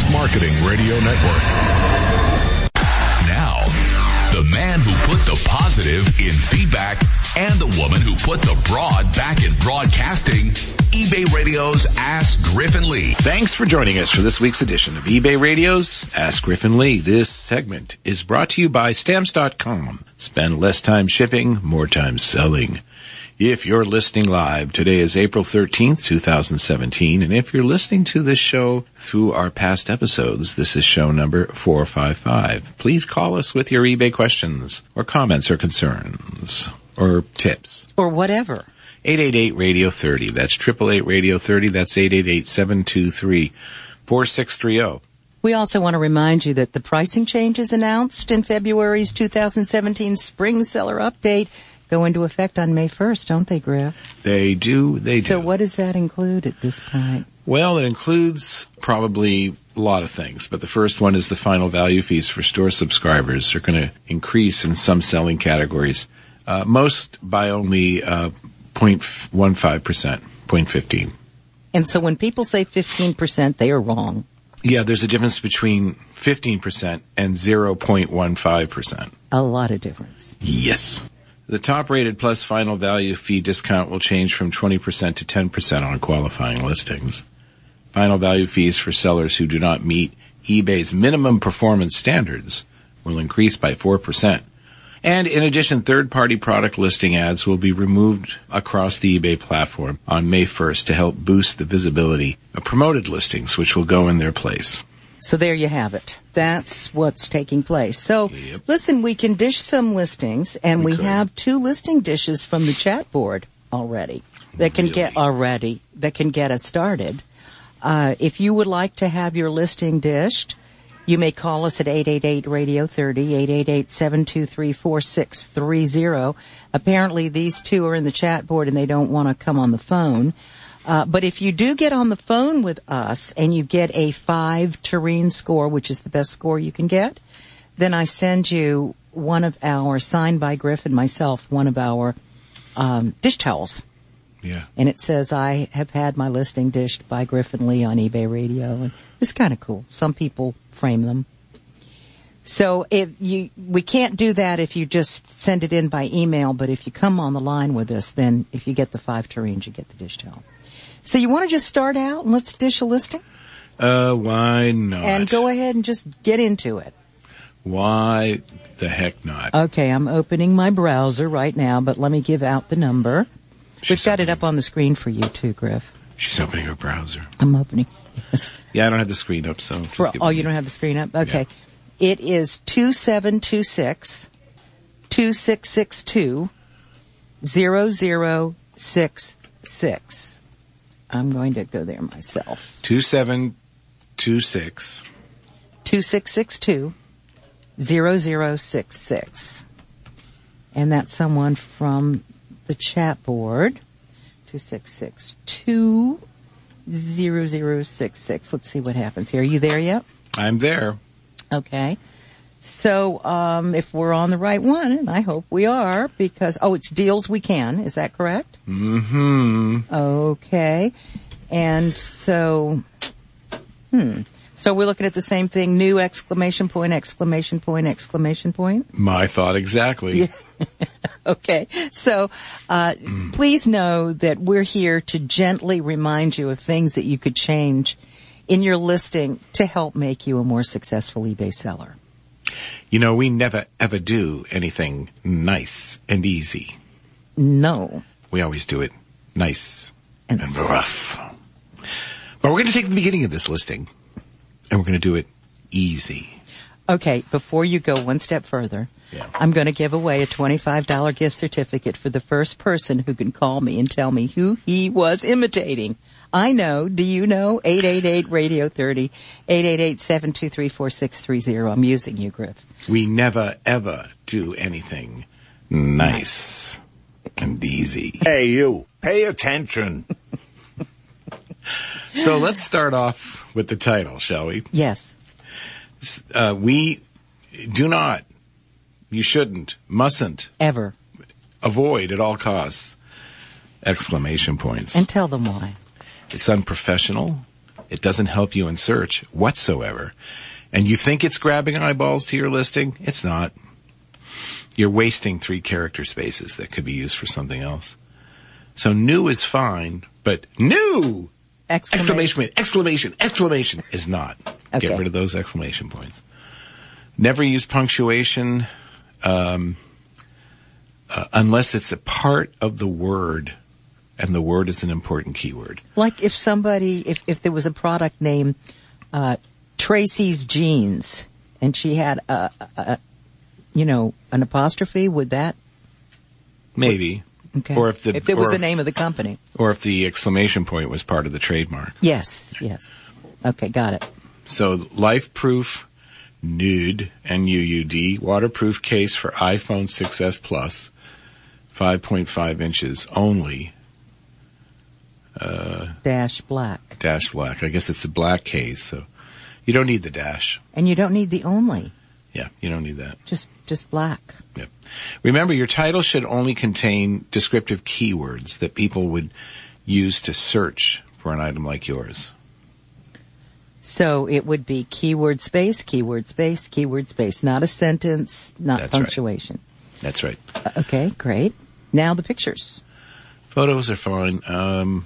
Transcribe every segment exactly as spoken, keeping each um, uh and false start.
Marketing Radio Network. Now, the man who put the positive in feedback and the woman who put the broad back in broadcasting, eBay Radio's Ask Griffin Lee. Thanks for joining us for this week's edition of eBay Radio's Ask Griffin Lee. This segment is brought to you by Stamps dot com. Spend less time shipping, more time selling. If you're listening live, today is April thirteenth, twenty seventeen, and if you're listening to this show through our past episodes, this is show number four fifty-five. Please call us with your eBay questions or comments or concerns or tips. Or whatever. eight eight eight radio thirty. That's eight eight eight radio thirty. That's eight eight eight, seven two three, four six three zero. We also want to remind you that the pricing changes announced in February's two thousand seventeen Spring Seller Update go into effect on May first, don't they, Griff? They do, they do. So what does that include at this point? Well, it includes probably a lot of things, but the first one is the final value fees for store subscribers are going to increase in some selling categories, uh, most by only uh, zero point one five percent, zero point one five. And so when people say fifteen percent, they are wrong. Yeah, there's a difference between fifteen percent and zero point one five percent. A lot of difference. Yes. The top-rated plus final value fee discount will change from twenty percent to ten percent on qualifying listings. Final value fees for sellers who do not meet eBay's minimum performance standards will increase by four percent. And in addition, third-party product listing ads will be removed across the eBay platform on May first to help boost the visibility of promoted listings, which will go in their place. So there you have it. That's what's taking place. So, Yep. Listen, we can dish some listings, and we, We could. have two listing dishes from the chat board already that can Really? get already that can get us started. Uh, if you would like to have your listing dished, you may call us at eight eight eight radio thirty, eight eight eight, seven two three, four six three zero. Apparently, these two are in the chat board, and they don't want to come on the phone. Uh, but if you do get on the phone with us and you get a five Tureen score, which is the best score you can get, then I send you one of our, signed by Griff and myself, one of our um, dish towels. Yeah. And it says, I have had my listing dished by Griff and Lee on eBay Radio. And it's kind of cool. Some people frame them. So if you, we can't do that if you just send it in by email, but if you come on the line with us, then if you get the five Tureens, you get the dish towel. So you want to just start out and let's dish a listing? Uh, why not? And go ahead and just get into it. Why the heck not? Okay, I'm opening my browser right now, but let me give out the number. She's We've got it opening- up on the screen for you too, Griff. She's opening her browser. I'm opening. Yes. Yeah, I don't have the screen up, so. just For, give oh, me- you don't have the screen up? Okay. It is two seven two six, two six six two, zero zero six six. I'm going to go there myself. two seven two six. two six six two, zero zero six six. And that's someone from the chat board. two six six two, zero zero six six. Let's see what happens here. Are you there yet? I'm there. Okay. So, um, if we're on the right one, and I hope we are, because, oh, it's Deals We Can. Is that correct? Mm-hmm. Okay. And so, hmm. So we're looking at the same thing, new exclamation point, exclamation point, exclamation point? My thought exactly. Yeah. Okay. So, uh, mm. please know that we're here to gently remind you of things that you could change in your listing to help make you a more successful eBay seller. You know, we never ever do anything nice and easy. No. We always do it nice And, and rough. But we're going to take the beginning of this listing, and we're going to do it easy. Okay, before you go one step further, Yeah. I'm going to give away a twenty-five dollars gift certificate for the first person who can call me and tell me who he was imitating. I know. Do you know? eight eight eight radio thirty, eight eight eight, seven two three, four six three zero. I'm using you, Griff. We never ever do anything nice and easy. Hey, you, pay attention. So let's start off with the title, shall we? Yes. Uh, we do not, you shouldn't, mustn't, Ever. avoid at all costs, exclamation points. And tell them why. It's unprofessional. It doesn't help you in search whatsoever. And you think it's grabbing eyeballs to your listing? It's not. You're wasting three character spaces that could be used for something else. So new is fine, but new! Exclamation point, exclamation, exclamation is not. Okay. Get rid of those exclamation points. Never use punctuation, um, uh, unless it's a part of the word, and the word is an important keyword. Like if somebody, if, if there was a product named, uh, Tracy's Jeans, and she had a, a, a, you know, an apostrophe, would that? Maybe. Okay. Or if the, if it was or, the name of the company. Or if the exclamation point was part of the trademark. Yes, yes. Okay, got it. So life-proof nude, N U U D, waterproof case for iPhone six S Plus, five point five inches only. Uh, dash black. Dash black. I guess it's a black case, so you don't need the dash. And you don't need the only. Yeah, you don't need that. Just, just black. Yep. Remember, your title should only contain descriptive keywords that people would use to search for an item like yours. So it would be keyword space, keyword space, keyword space, not a sentence, not That's punctuation. Right. That's right. Uh, okay, great. Now the pictures. Photos are fine. Um,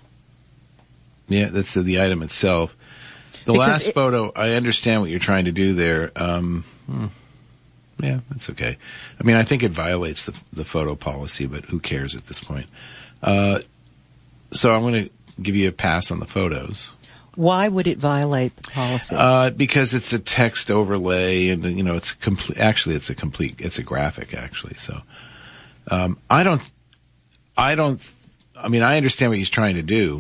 yeah, that's the, the item itself. The Because last it, photo, I understand what you're trying to do there. Um, hmm, yeah, that's okay. I mean, I think it violates the, the photo policy, but who cares at this point? Uh, so I'm going to give you a pass on the photos. Why would it violate the policy? Uh, because it's a text overlay and, you know, it's complete, actually it's a complete, it's a graphic actually. So, um, I don't, I don't, I mean, I understand what he's trying to do.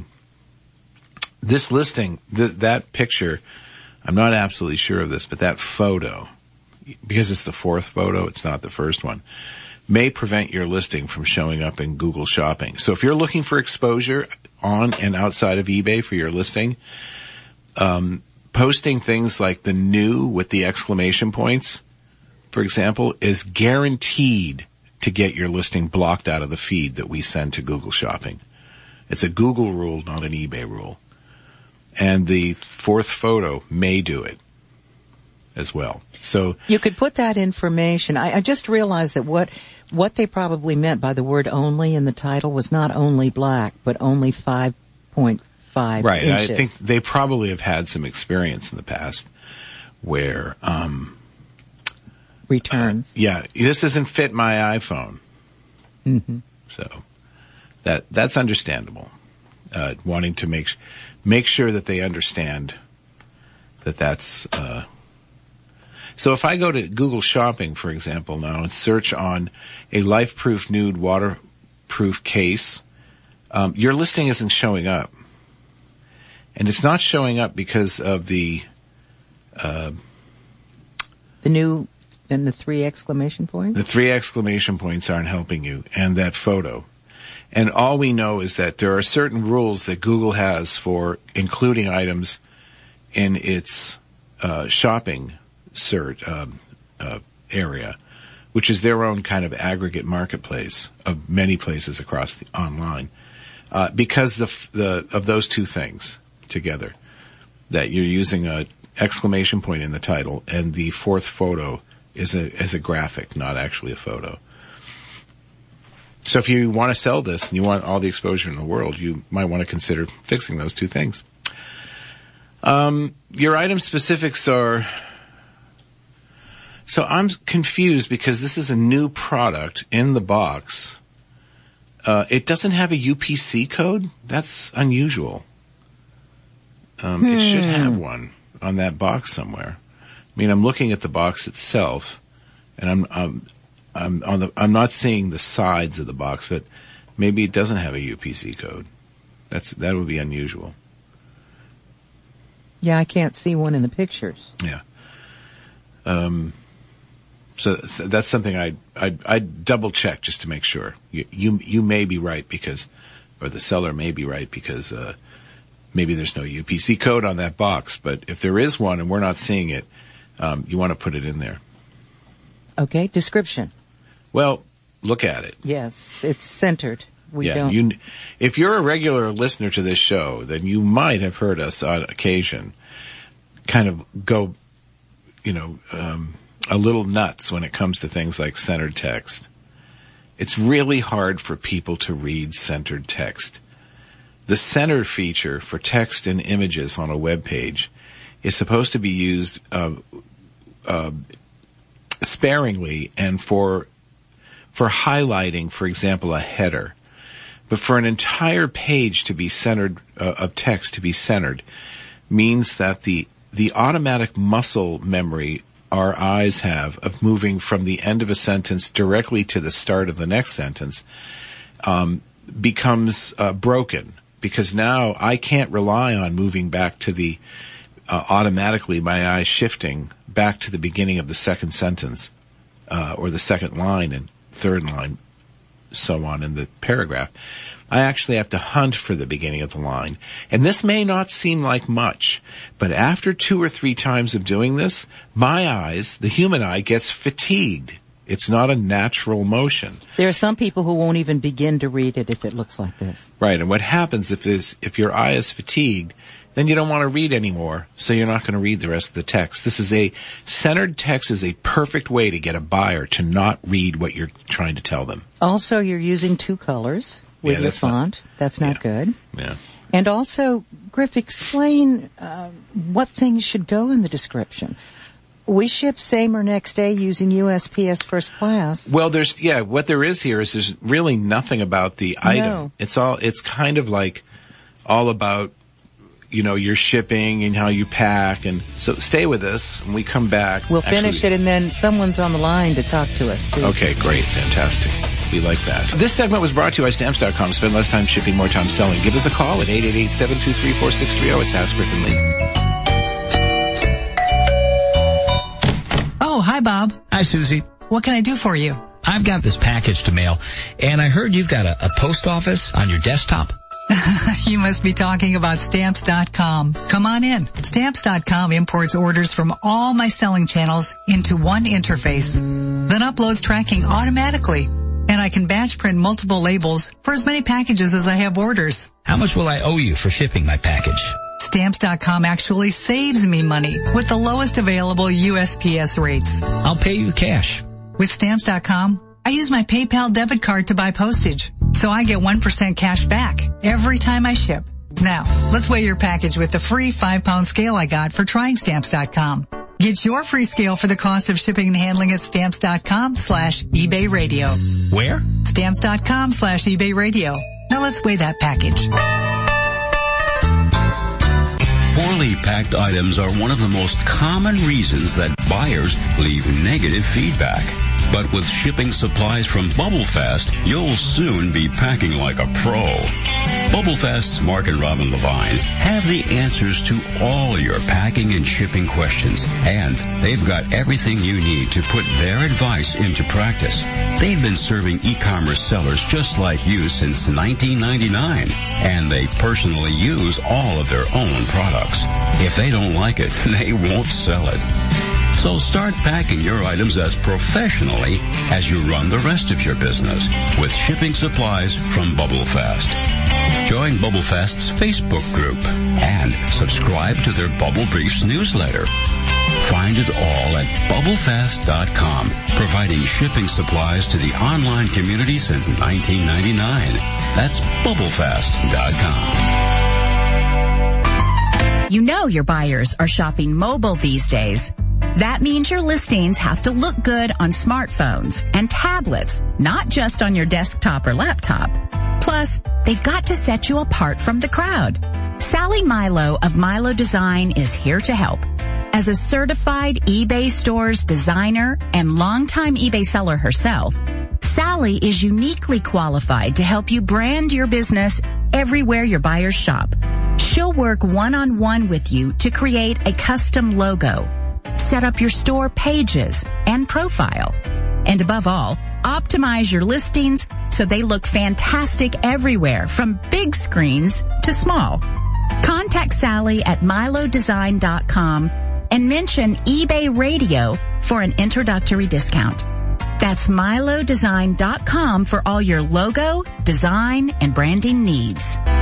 This listing, th- that picture, I'm not absolutely sure of this, but that photo, because it's the fourth photo, it's not the first one, may prevent your listing from showing up in Google Shopping. So if you're looking for exposure on and outside of eBay for your listing, um, posting things like the new with the exclamation points, for example, is guaranteed to get your listing blocked out of the feed that we send to Google Shopping. It's a Google rule, not an eBay rule. And the fourth photo may do it as well. So you could put that information. I, I just realized that what what they probably meant by the word only in the title was not only black, but only five point five right. inches. I think they probably have had some experience in the past where um returns. Uh, yeah, this doesn't fit my iPhone. Mm-hmm. So that that's understandable. Uh, wanting to make make sure that they understand that that's. Uh, so if I go to Google Shopping, for example, now and search on a life-proof nude waterproof case, um, your listing isn't showing up, and it's not showing up because of the uh, the new and the three exclamation points. The three exclamation points aren't helping you, and that photo. And all we know is that there are certain rules that Google has for including items in its uh, shopping search um, uh, area, which is their own kind of aggregate marketplace of many places across the online, uh, because the the of those two things together, that you're using a exclamation point in the title, and the fourth photo is a is a graphic, not actually a photo. So if you want to sell this and you want all the exposure in the world, you might want to consider fixing those two things. Um, your item specifics are, so I'm confused because this is a new product in the box. Uh, it doesn't have a U P C code? That's unusual. Um, hmm. It should have one on that box somewhere. I mean, I'm looking at the box itself and I'm, I'm I'm on the, I'm not seeing the sides of the box, but maybe it doesn't have a U P C code. That's, that would be unusual. Yeah, I can't see one in the pictures. Yeah. Um, so, so that's something I, I, I double check just to make sure. You, you, you may be right because, or the seller may be right because, uh, maybe there's no U P C code on that box, but if there is one and we're not seeing it, um, you want to put it in there. Okay, description. Well, look at it. Yes, it's centered. We yeah, don't. You, if you're a regular listener to this show, then you might have heard us on occasion kind of go, you know, um, a little nuts when it comes to things like centered text. It's really hard for people to read centered text. The center feature for text and images on a web page is supposed to be used uh, uh, sparingly and for for highlighting, for example, a header. But for an entire page to be centered, uh, of text to be centered, means that the the automatic muscle memory our eyes have of moving from the end of a sentence directly to the start of the next sentence um, becomes uh, broken, because now I can't rely on moving back to the uh, automatically my eyes shifting back to the beginning of the second sentence uh, or the second line and third line, so on in the paragraph. I actually have to hunt for the beginning of the line. And this may not seem like much, but after two or three times of doing this, my eyes, the human eye, gets fatigued. It's not a natural motion. There are some people who won't even begin to read it if it looks like this. Right, and what happens if is if your eye is fatigued, then you don't want to read anymore, so you're not going to read the rest of the text. This is a, centered text is a perfect way to get a buyer to not read what you're trying to tell them. Also, you're using two colors with Yeah, your that's not- font. That's not yeah. good. Yeah. And also, Griff, explain uh, what things should go in the description. We ship same or next day using U S P S First Class. Well, there's, yeah, what there is here is there's really nothing about the item. No. It's all, it's kind of like all about, you know, your shipping and how you pack. And so stay with us when we come back. We'll finish Actually, it, and then someone's on the line to talk to us, too. Okay, great. Fantastic. We like that. This segment was brought to you by Stamps dot com. Spend less time shipping, more time selling. Give us a call at eight eight eight, seven two three, four six three zero. It's Ask Griff and Lee. Oh, hi, Bob. Hi, Susie. What can I do for you? I've got this package to mail, and I heard you've got a, a post office on your desktop. You must be talking about Stamps dot com. Come on in. Stamps dot com imports orders from all my selling channels into one interface, then uploads tracking automatically. And I can batch print multiple labels for as many packages as I have orders. How much will I owe you for shipping my package? Stamps dot com actually saves me money with the lowest available U S P S rates. I'll pay you cash. With Stamps dot com, I use my PayPal debit card to buy postage, so I get one percent cash back every time I ship. Now, let's weigh your package with the free five pound scale I got for trying Stamps dot com. Get your free scale for the cost of shipping and handling at Stamps dot com slash eBay Radio. Where? Stamps dot com slash eBay Radio. Now let's weigh that package. Poorly packed items are one of the most common reasons that buyers leave negative feedback. But with shipping supplies from BubbleFast, you'll soon be packing like a pro. BubbleFast's Mark and Robin Levine have the answers to all your packing and shipping questions, and they've got everything you need to put their advice into practice. They've been serving e-commerce sellers just like you since nineteen ninety-nine, and they personally use all of their own products. If they don't like it, they won't sell it. So start packing your items as professionally as you run the rest of your business with shipping supplies from BubbleFast. Join BubbleFast's Facebook group and subscribe to their Bubble Briefs newsletter. Find it all at bubblefast dot com, providing shipping supplies to the online community since nineteen ninety-nine. That's bubblefast dot com. You know your buyers are shopping mobile these days. That means your listings have to look good on smartphones and tablets, not just on your desktop or laptop. Plus, they've got to set you apart from the crowd. Sally Milo of Milo Design is here to help. As a certified eBay Stores designer and longtime eBay seller herself, Sally is uniquely qualified to help you brand your business everywhere your buyers shop. She'll work one-on-one with you to create a custom logo, set up your store pages and profile, and above all, optimize your listings so they look fantastic everywhere, from big screens to small. Contact Sally at milo design dot com and mention eBay Radio for an introductory discount. That's milo design dot com for all your logo, design, and branding needs.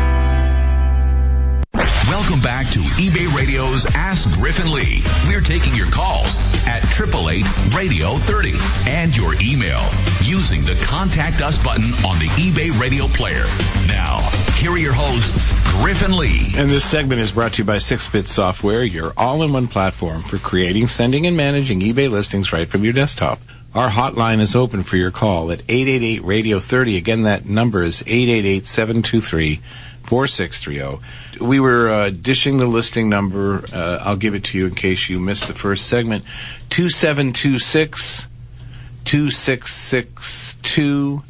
Welcome back to eBay Radio's Ask Griffin Lee. We're taking your calls at eight eight eight, radio thirty and your email using the Contact Us button on the eBay Radio player. Now, here are your hosts, Griffin Lee. And this segment is brought to you by six bit Software, your all-in-one platform for creating, sending, and managing eBay listings right from your desktop. Our hotline is open for your call at eight eight eight, radio thirty. Again, that number is eight eight eight, seven two three, four six three zero. We were uh, dishing the listing number. Uh, I'll give it to you in case you missed the first segment. two seven two six, two six six two,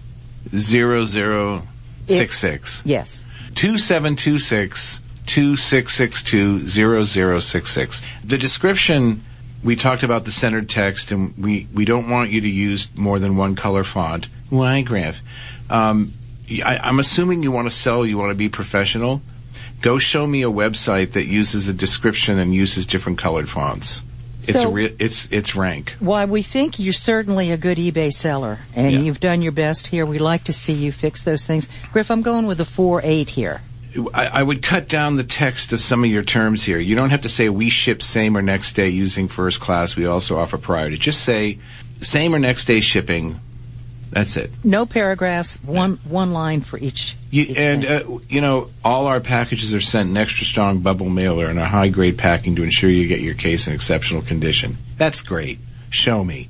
zero zero six six. Yes. two seven two six, two six six two, zero zero six six. The description, we talked about the centered text, and we, we don't want you to use more than one color font. Why, Griff? Um, I, I'm assuming you want to sell, you want to be professional. Go show me a website that uses a description and uses different colored fonts. It's So- a re- it's it's rank. Why, we think you're certainly a good eBay seller, and Yeah. you've done your best here. We'd like to see you fix those things. Griff, I'm going with a four eight here. I, I would cut down the text of some of your terms here. You don't have to say we ship same or next day using first class. We also offer priority. Just say same or next day shipping. That's it. No paragraphs, one one line for each. You, each and, thing. uh, you know, all our packages are sent in extra strong bubble mailer and a high grade packing to ensure you get your case in exceptional condition. That's great. Show me.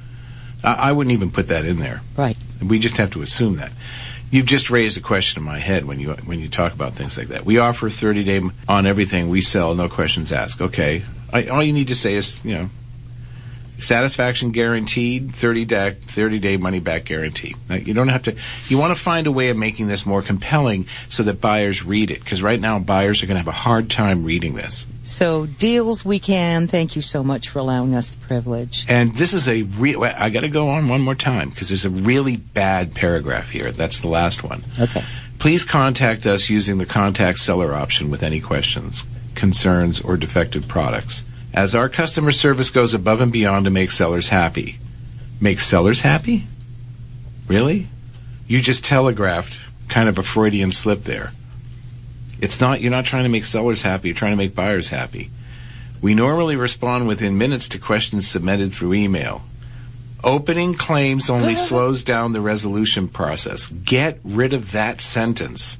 I, I wouldn't even put that in there. Right. We just have to assume that. You've just raised a question in my head when you when you talk about things like that. We offer thirty day on everything we sell, no questions asked. Okay. I, all you need to say is, you know, satisfaction guaranteed, thirty day, thirty day money back guarantee. Now, you don't have to, you want to find a way of making this more compelling so that buyers read it. Because right now buyers are going to have a hard time reading this. So, deals we can. Thank you so much for allowing us the privilege. And this is a real, I got to go on one more time because there's a really bad paragraph here. That's the last one. Okay. Please contact us using the contact seller option with any questions, concerns, or defective products. As our customer service goes above and beyond to make sellers happy. Make sellers happy? Really? You just telegraphed kind of a Freudian slip there. It's not, you're not trying to make sellers happy, you're trying to make buyers happy. We normally respond within minutes to questions submitted through email. Opening claims only slows down the resolution process. Get rid of that sentence.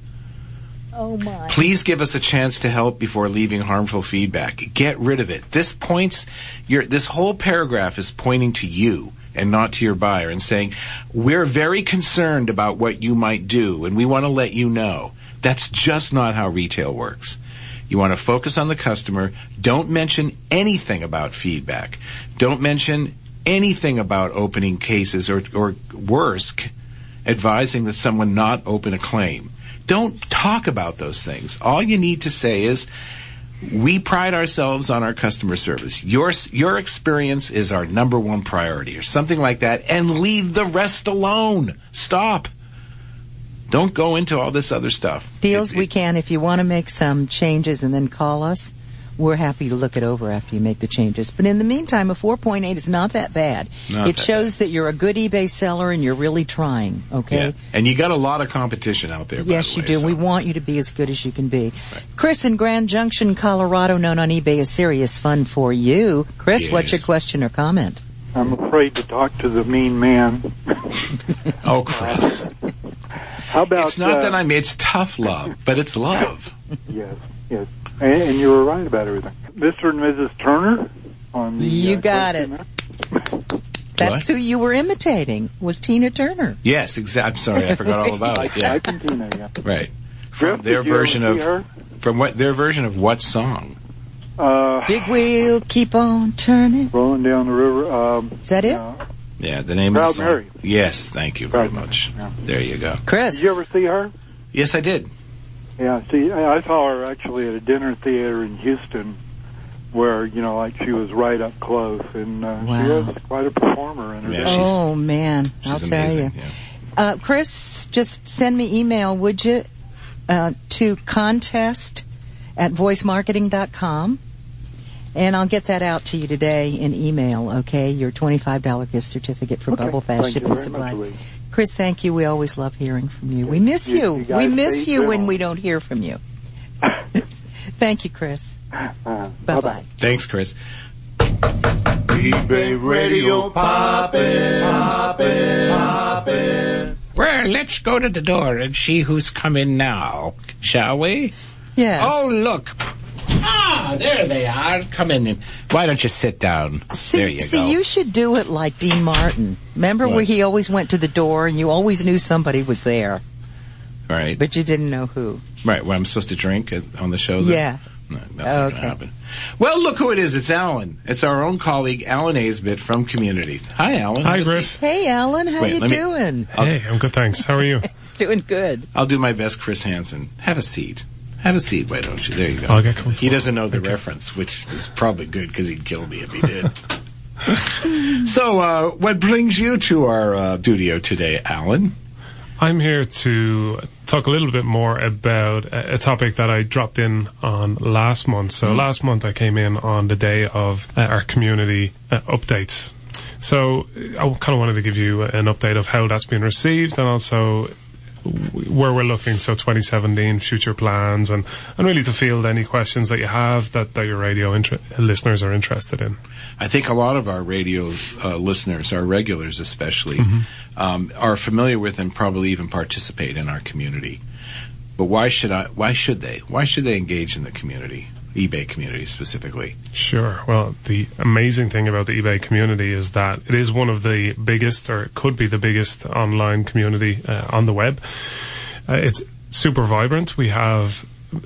Oh my. Please give us a chance to help before leaving harmful feedback. Get rid of it. This points, your, this whole paragraph is pointing to you and not to your buyer and saying, we're very concerned about what you might do and we want to let you know. That's just not how retail works. You want to focus on the customer. Don't mention anything about feedback. Don't mention anything about opening cases or, or worse, advising that someone not open a claim. Don't talk about those things. All you need to say is, we pride ourselves on our customer service. Your, your experience is our number one priority or something like that, and leave the rest alone. Stop. Don't go into all this other stuff. Deals It- we it- can. If you want to make some changes and then call us, we're happy to look it over after you make the changes. But in the meantime, a four point eight is not that bad. Not it that shows that you're a good eBay seller and you're really trying, okay? Yeah. And you got a lot of competition out there, by Yes, the you way, do. so- We want you to be as good as you can be. Chris in Grand Junction, Colorado, known on eBay as Serious Fun for You. Chris, Yes. what's your question or comment? I'm afraid to talk to the mean man. Oh, Chris. How about... It's not uh, that I'm, it's tough love, but it's love. Yes, yes. And, and you were right about everything. Mister and Missus Turner on the... You uh, got it. question there. That's What? who you were imitating, was Tina Turner. Yes, exactly. I'm sorry, I forgot all about it. Yeah, I can Tina, yeah. right. Griff, From their did you ever version see of, her? from what, their version of what song? Uh, Big wheel, keep on turning. rolling down the river. Um, Is that it? uh, Yeah, the name Proud of the song. Mary. Yes, thank you very Proud Mary, much. yeah. There you go. Chris. did you ever see her? Yes, I did. Yeah, see, I I saw her actually at a dinner theater in Houston where, you know, like she was right up close, and uh, Wow. she was quite a performer in her Yeah, day. she's- Oh man, She's I'll tell amazing. you. Yeah. Uh, Chris, just send me email, would you, uh, to contest at voice marketing dot com. And I'll get that out to you today in email, okay? Your twenty-five dollars gift certificate for Okay. Bubble Fast Thank you Shipping very Supplies. much, Lee. Chris, thank you. We always love hearing from you. We miss You- you. you we guys miss stay you when tuned. we don't hear from you. Thank you, Chris. Uh, Bye-bye. Thanks, Chris. eBay Radio poppin', poppin', poppin'. Well, let's go to the door and see who's coming now, shall we? Yes. Oh, look. Ah, there they are. Come in. And, why don't you sit down? See, there you see, go. you should do it like Dean Martin. Remember What? where he always went to the door and you always knew somebody was there, Right. but you didn't know who. Right. Well, I'm supposed to drink at, on the show then? Yeah. No, that's not going Okay. to happen. Well, look who it is. It's Alan. It's our own colleague, Alan Aisbit from Community. Hi, Alan. Hi, Good to Griff. see you. Hey, Alan, how Wait, you let me- doing? Hey, I'm good, thanks. How are you? Doing good. I'll do my best, Chris Hansen. Have a seat. Have a seat, why don't you? There you go. I'll get comfortable. He doesn't know the reference, which is probably good because he'd kill me if he did. So, uh, what brings you to our uh, studio today, Alan? I'm here to talk a little bit more about a, a topic that I dropped in on last month. So last month I came in on the day of uh, our community uh, updates. So I kind of wanted to give you an update of how that's been received and also where we're looking, so twenty seventeen, future plans, and, and really to field any questions that you have that, that your radio inter- listeners are interested in. I think a lot of our radio uh, listeners, our regulars especially, Mm-hmm. um, are familiar with and probably even participate in our community. But why should I? Why should they? Why should they engage in the community, eBay community specifically? Sure. Well, the amazing thing about the eBay community is that it is one of the biggest, or it could be the biggest online community uh, on the web. Uh, it's super vibrant. We have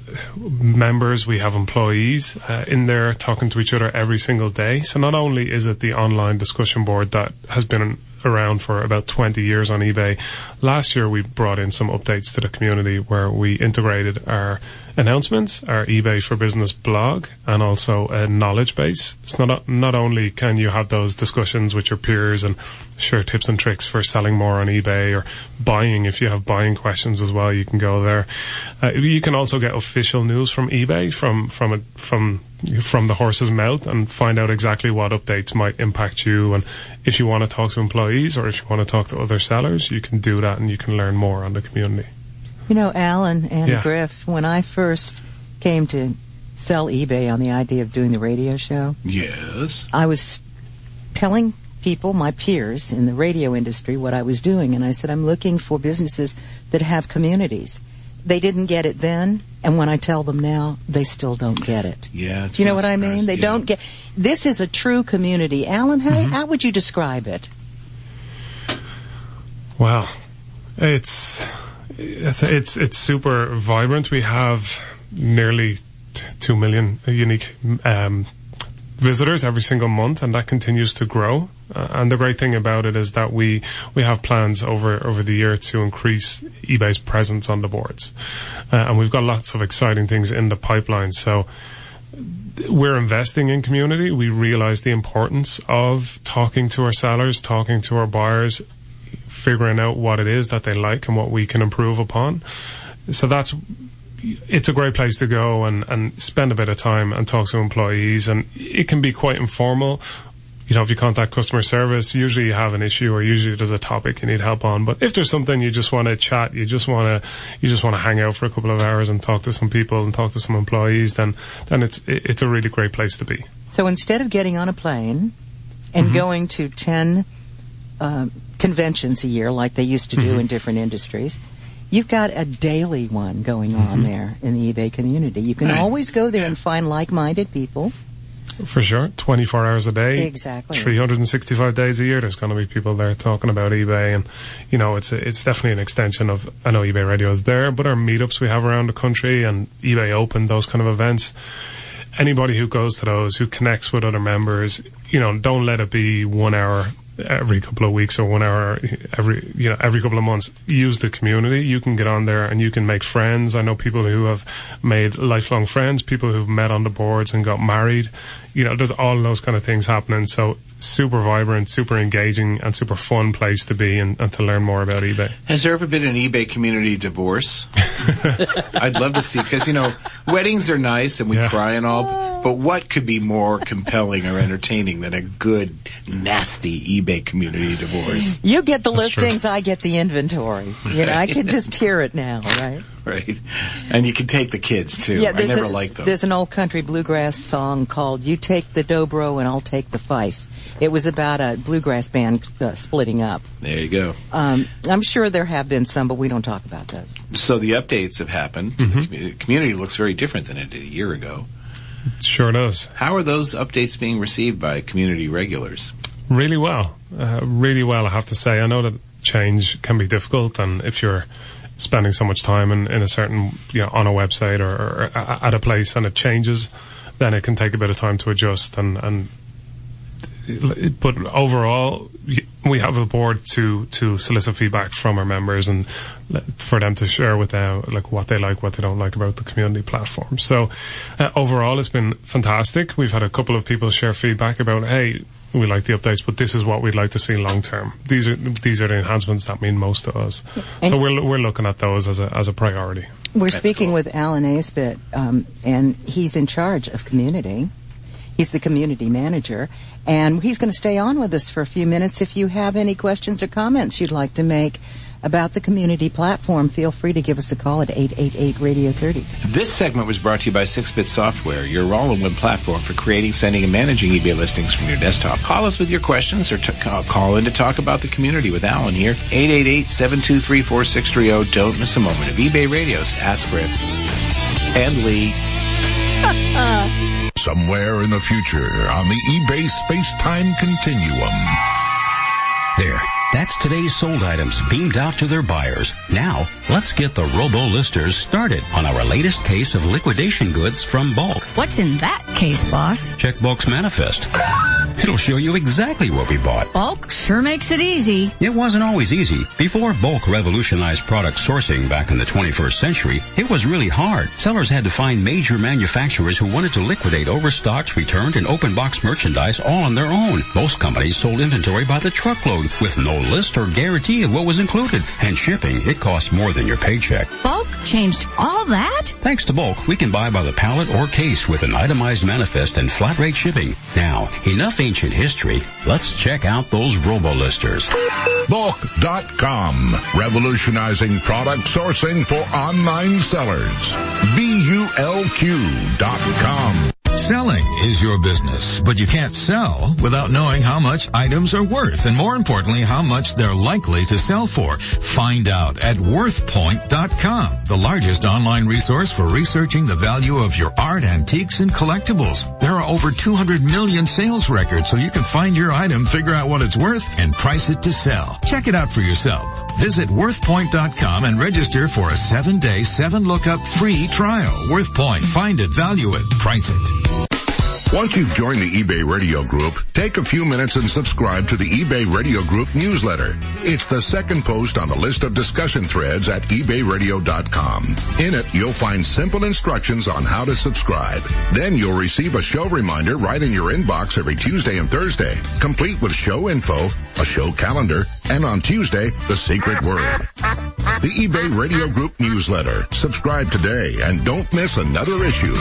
members, we have employees uh, in there talking to each other every single day. So not only is it the online discussion board that has been around for about twenty years on eBay, last year we brought in some updates to the community where we integrated our announcements, our eBay for Business blog, and also a knowledge base. It's not not only can you have those discussions with your peers and share tips and tricks for selling more on eBay or buying. If you have buying questions as well, you can go there. Uh, you can also get official news from eBay from from a, from from the horse's mouth and find out exactly what updates might impact you. And if you want to talk to employees or if you want to talk to other sellers, you can do that and you can learn more on the community. You know, Alan and Yeah. Griff, when I first came to sell eBay on the idea of doing the radio show, Yes. I was telling people, my peers in the radio industry, what I was doing. And I said, I'm looking for businesses that have communities. They didn't get it then, and when I tell them now, they still don't get it. Yeah. Do you know what I mean? They yeah. don't get, this is a true community. Alan, how, Mm-hmm. how would you describe it? Well, it's it's it's, it's super vibrant. We have nearly t- two million unique um, visitors every single month, and that continues to grow. Uh, and the great thing about it is that we we have plans over over the year to increase eBay's presence on the boards, uh, and we've got lots of exciting things in the pipeline. So we're investing in community. We realize the importance of talking to our sellers, talking to our buyers, figuring out what it is that they like and what we can improve upon. So that's, it's a great place to go and, and spend a bit of time and talk to employees. And it can be quite informal. You know, if you contact customer service, usually you have an issue or usually there's a topic you need help on. But if there's something you just want to chat, you just want to, you just want to hang out for a couple of hours and talk to some people and talk to some employees, then, then it's, it's a really great place to be. So instead of getting on a plane and Mm-hmm. going to ten uh, conventions a year like they used to do Mm-hmm. in different industries, you've got a daily one going on Mm-hmm. there in the eBay community. You can Right. always go there and find like-minded people. For sure. twenty-four hours a day. Exactly. three hundred sixty-five days a year. There's going to be people there talking about eBay. And, you know, it's a, it's definitely an extension of, I know eBay Radio is there, but our meetups we have around the country and eBay Open, those kind of events. Anybody who goes to those, who connects with other members, you know, don't let it be one hour every couple of weeks or one hour every, you know, every couple of months. Use the community. You can get on there and you can make friends. I know people who have made lifelong friends, people who've met on the boards and got married. You know, there's all those kind of things happening. So super vibrant, super engaging and super fun place to be and, and to learn more about eBay. Has there ever been an eBay community divorce? I'd love to see, because, you know, weddings are nice and we Yeah. cry and all, But what could be more compelling or entertaining than a good, nasty eBay community divorce? You get the That's listings, true. I get the inventory. You know, I can just hear it now, right? Right. And you can take the kids, too. Yeah, I there's never a, liked them. There's an old country bluegrass song called You Take the Dobro and I'll Take the Fife. It was about a bluegrass band uh, splitting up. There you go. Um, I'm sure there have been some, but we don't talk about those. So the updates have happened. Mm-hmm. The, commu- the community looks very different than it did a year ago. It sure does. How are those updates being received by community regulars? Really well. Uh, really well, I have to say. I know that change can be difficult, and if you're spending so much time in, in a certain, you know, on a website or, or at a place and it changes, then it can take a bit of time to adjust. And, and but overall, we have a board to, to solicit feedback from our members and for them to share with them, like, what they like, what they don't like about the community platform. So, uh, overall, it's been fantastic. We've had a couple of people share feedback about, hey, we like the updates, but this is what we'd like to see long term. These are, these are the enhancements that mean most to us. And so we're, we're looking at those as a, as a priority. We're That's speaking cool. with Alan Aisbett, um, and he's in charge of community. He's the community manager, and he's going to stay on with us for a few minutes. If you have any questions or comments you'd like to make about the community platform, feel free to give us a call at eight eight eight, radio thirty. This segment was brought to you by six bit Software, your all-in-one platform for creating, sending, and managing eBay listings from your desktop. Call us with your questions or t- call in to talk about the community with Alan here. eight eight eight, seven two three, four six three zero. Don't miss a moment of eBay Radio's Ask Rip and Lee. Somewhere in the future on the eBay Space-Time Continuum. There. That's today's sold items beamed out to their buyers. Now, let's get the robo-listers started on our latest case of liquidation goods from Bulk. What's in that case, boss? Check Bulk's manifest. It'll show you exactly what we bought. Bulk sure makes it easy. It wasn't always easy. Before Bulk revolutionized product sourcing back in the twenty-first century, it was really hard. Sellers had to find major manufacturers who wanted to liquidate overstocked, returned, and open box merchandise all on their own. Most companies sold inventory by the truckload with no list or guarantee of what was included. And shipping, it costs more than your paycheck. Bulk changed all that? Thanks to Bulk, we can buy by the pallet or case with an itemized manifest and flat rate shipping. Now, enough ancient history. Let's check out those robo-listers. Bulk dot com. Revolutionizing product sourcing for online sellers. B U L Q dot com. Selling is your business, but you can't sell without knowing how much items are worth, and more importantly, how much they're likely to sell for. Find out at worth point dot com, the largest online resource for researching the value of your art, antiques, and collectibles. There are over two hundred million sales records, so you can find your item, figure out what it's worth, and price it to sell. Check it out for yourself. Visit worth point dot com and register for a seven-day, seven-lookup free trial. WorthPoint. Find it, value it, price it. Once you've joined the eBay Radio Group, take a few minutes and subscribe to the eBay Radio Group newsletter. It's the second post on the list of discussion threads at ebay radio dot com. In it, you'll find simple instructions on how to subscribe. Then you'll receive a show reminder right in your inbox every Tuesday and Thursday, complete with show info, a show calendar, and on Tuesday, the secret word. The eBay Radio Group newsletter. Subscribe today and don't miss another issue.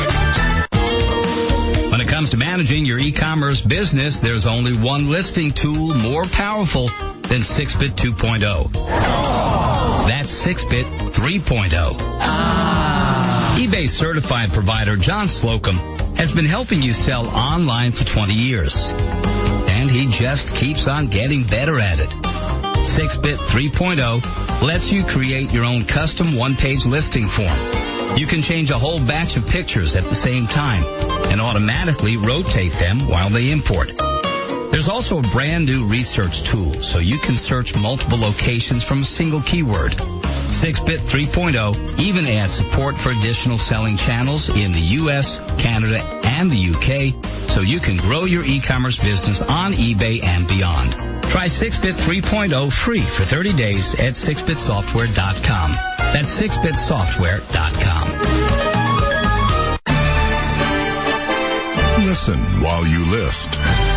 When it comes to managing your e-commerce business, there's only one listing tool more powerful than six bit two point oh. That's six bit three point oh. eBay certified provider John Slocum has been helping you sell online for twenty years. And he just keeps on getting better at it. six bit three point oh lets you create your own custom one-page listing form. You can change a whole batch of pictures at the same time and automatically rotate them while they import. There's also a brand new research tool so you can search multiple locations from a single keyword. six bit three point oh even adds support for additional selling channels in the U S, Canada, and the U K so you can grow your e-commerce business on eBay and beyond. Try six bit three point oh free for thirty days at six bit software dot com. That's six bit software dot com. Listen while you list.